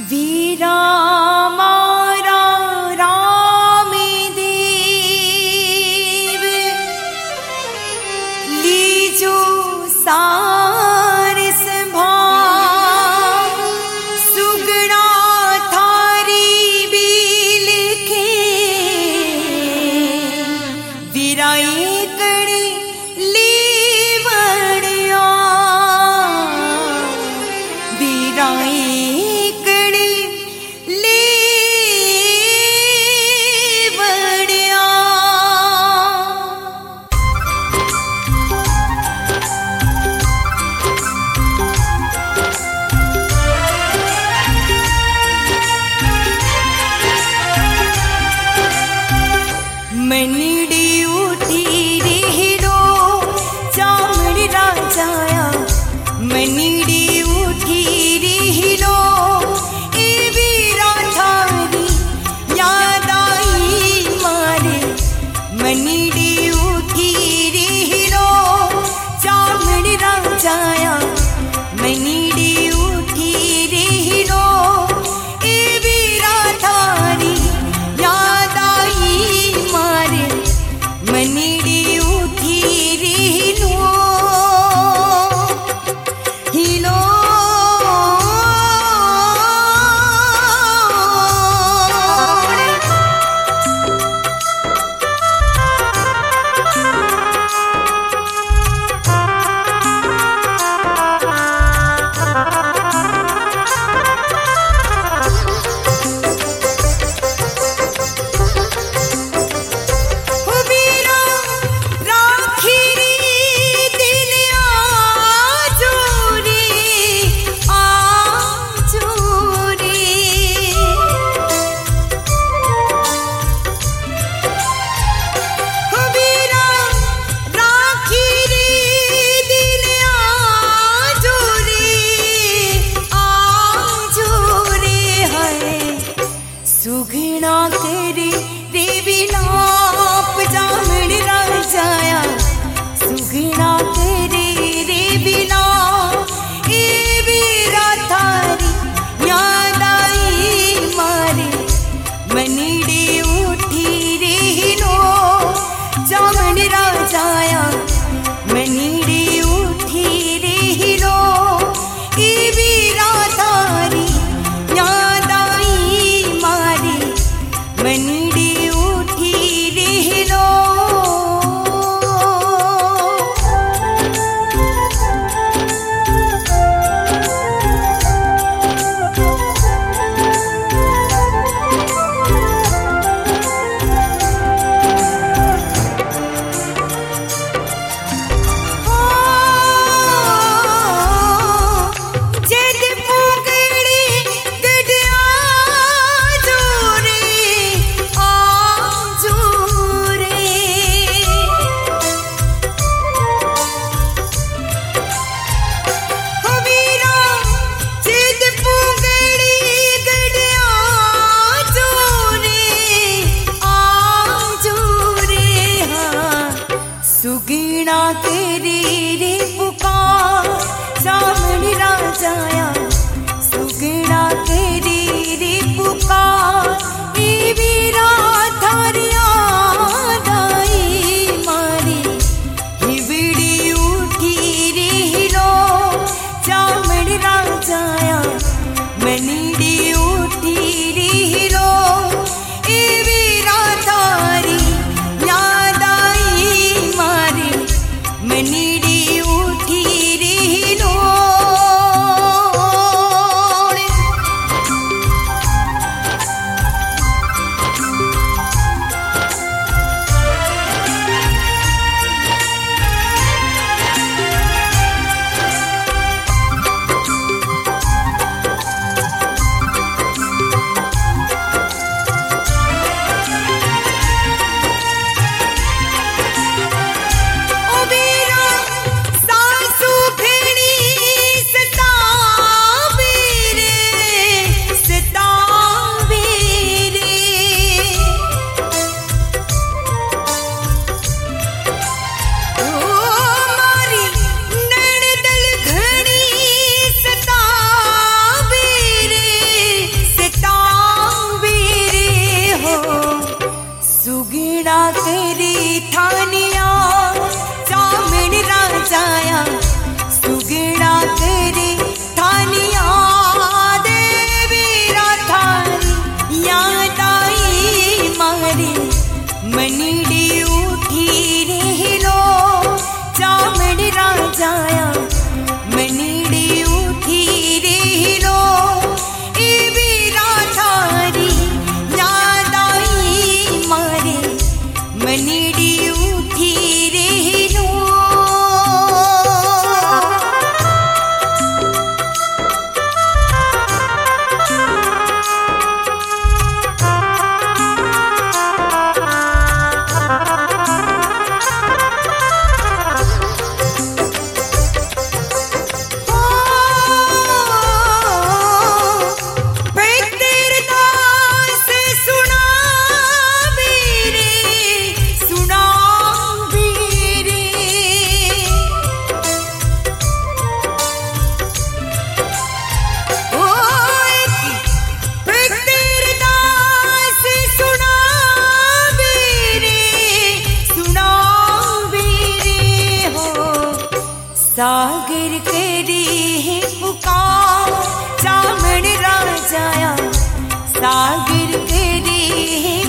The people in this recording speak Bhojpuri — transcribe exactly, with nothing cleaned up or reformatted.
वीरा मारा रामदेव लीजो सार संभाल सुगड़ा थारी भी लिखे वीराई कड़ी लीवड़िया वीराई मनीडी उठी रे हिरो चामड़ राजाया मनीडी उठी रे हिरो ए वीरा थारी याद आई मारे मनीडी उठी रे हिरो चामड़ राजाया मनीडी उठी रे हिरो ए वीरा थारी याद आई मनीडी उठी रे हिलो हिलो सुगना करे रे बिलाप जामड़ राजाया सुगना करे रे बिलाप ए वीरा थारी याद आई मारे मनीडी उठी रे हिलो जामड़ राजाया मनीडी उठी रे हिलो ए वीरा थारी याद आई मनीडी उठी रे हिलो सुगना करे रे पुकार जामड़ राजाया सुगना करे रे पुकार ए वीरा थारी याद आई मारे हिवड़ी उठी रे हिलो जामड़ राजाया मनीडी उठी रे हिलो ए वीरा थारी याद आई मनीडी उठी रे हिलो सागर केरी है पुकार सामण राजाया सागर केरी है